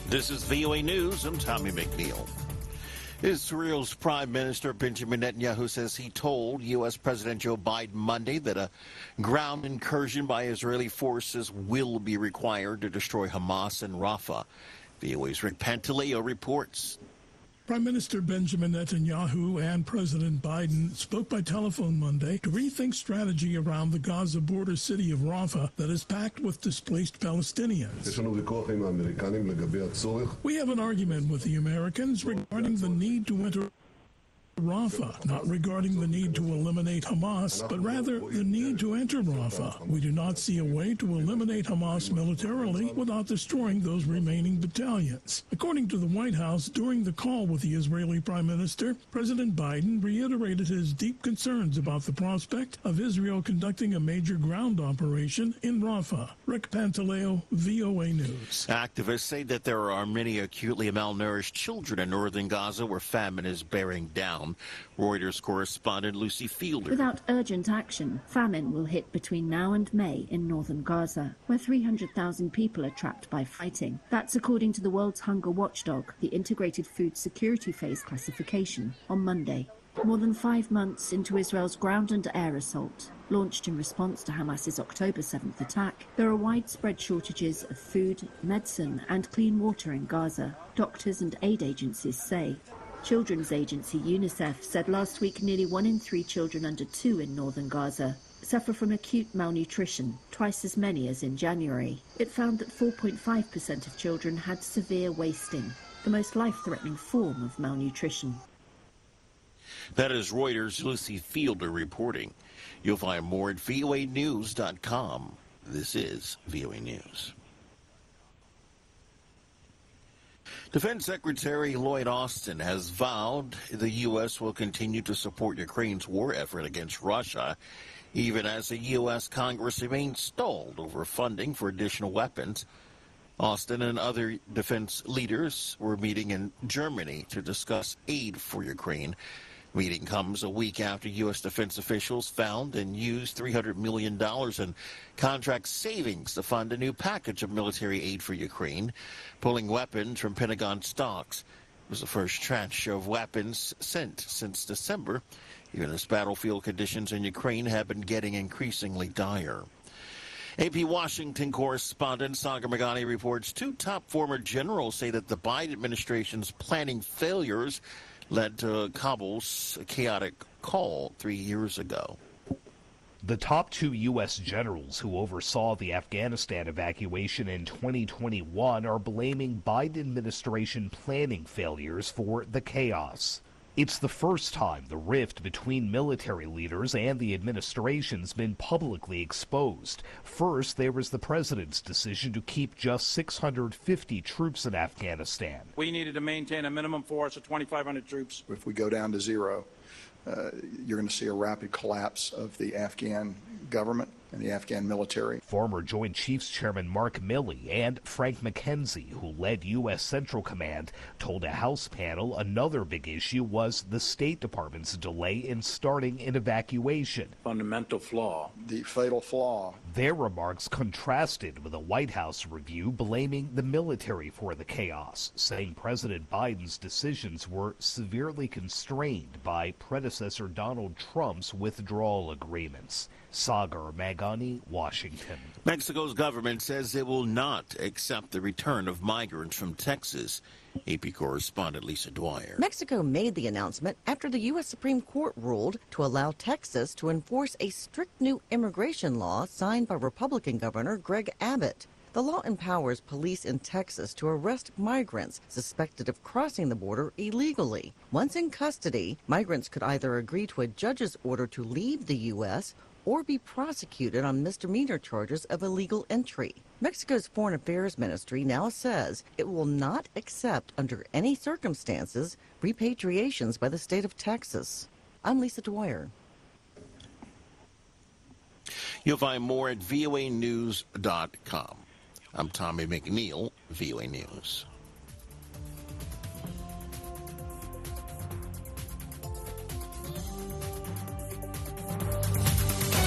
This is VOA News. I'm Tommy McNeil. Israel's Prime Minister Benjamin Netanyahu says he told U.S. President Joe Biden Monday that a ground incursion by Israeli forces will be required to destroy Hamas in Rafah. VOA's Rick Pantaleo reports. Prime Minister Benjamin Netanyahu and President Biden spoke by telephone Monday to rethink strategy around the Gaza border city of Rafah that is packed with displaced Palestinians. We have an argument with the Americans regarding the need to enter Rafah, not regarding the need to eliminate Hamas, but rather the need to enter Rafah. We do not see a way to eliminate Hamas militarily without destroying those remaining battalions. According to the White House, during the call with the Israeli Prime Minister, President Biden reiterated his deep concerns about the prospect of Israel conducting a major ground operation in Rafah. Rick Pantaleo, VOA News. Activists say that there are many acutely malnourished children in northern Gaza where famine is bearing down. Reuters correspondent Lucy Fielder. Without urgent action, famine will hit between now and May in northern Gaza, where 300,000 people are trapped by fighting. That's according to the world's hunger watchdog, the Integrated Food Security Phase classification, on Monday. More than 5 months into Israel's ground and air assault, launched in response to Hamas's October 7th attack, there are widespread shortages of food, medicine and clean water in Gaza, doctors and aid agencies say. Children's agency UNICEF said last week nearly 1 in 3 children under 2 in northern Gaza suffer from acute malnutrition, twice as many as in January. It found that 4.5% of children had severe wasting, the most life-threatening form of malnutrition. That is Reuters' Lucy Fielder reporting. You'll find more at voanews.com. This is VOA News. Defense Secretary Lloyd Austin has vowed the U.S. will continue to support Ukraine's war effort against Russia, even as the U.S. Congress remains stalled over funding for additional weapons. Austin and other defense leaders were meeting in Germany to discuss aid for Ukraine. Meeting comes a week after U.S. defense officials found and used $300 million in contract savings to fund a new package of military aid for Ukraine, pulling weapons from Pentagon stocks. It was the first tranche of weapons sent since December, even as battlefield conditions in Ukraine have been getting increasingly dire. AP Washington correspondent Sagar Meghani reports 2 top former generals say that the Biden administration's planning failures led to Kabul's chaotic call 3 years ago. The top 2 U.S. generals who oversaw the Afghanistan evacuation in 2021 are blaming Biden administration planning failures for the chaos. It's the first time the rift between military leaders and the administration's been publicly exposed. First, there was the president's decision to keep just 650 troops in Afghanistan. We needed to maintain a minimum force of 2,500 troops. If we go down to 0, you're going to see a rapid collapse of the Afghan government and the Afghan military. Former Joint Chiefs Chairman Mark Milley and Frank McKenzie, who led U.S. Central Command, told a House panel another big issue was the State Department's delay in starting an evacuation. Fundamental flaw. The fatal flaw. Their remarks contrasted with a White House review blaming the military for the chaos, saying President Biden's decisions were severely constrained by predecessor Donald Trump's withdrawal agreements. Sagar Meghani, Washington. Mexico's government says it will not accept the return of migrants from Texas. AP correspondent Lisa Dwyer. Mexico made the announcement after the U.S. Supreme Court ruled to allow Texas to enforce a strict new immigration law signed by Republican Governor Greg Abbott. The law empowers police in Texas to arrest migrants suspected of crossing the border illegally. Once in custody, migrants could either agree to a judge's order to leave the U.S. or be prosecuted on misdemeanor charges of illegal entry. Mexico's Foreign Affairs Ministry now says it will not accept under any circumstances repatriations by the state of Texas. I'm Lisa Dwyer. You'll find more at voanews.com. I'm Tommy McNeil, VOA News.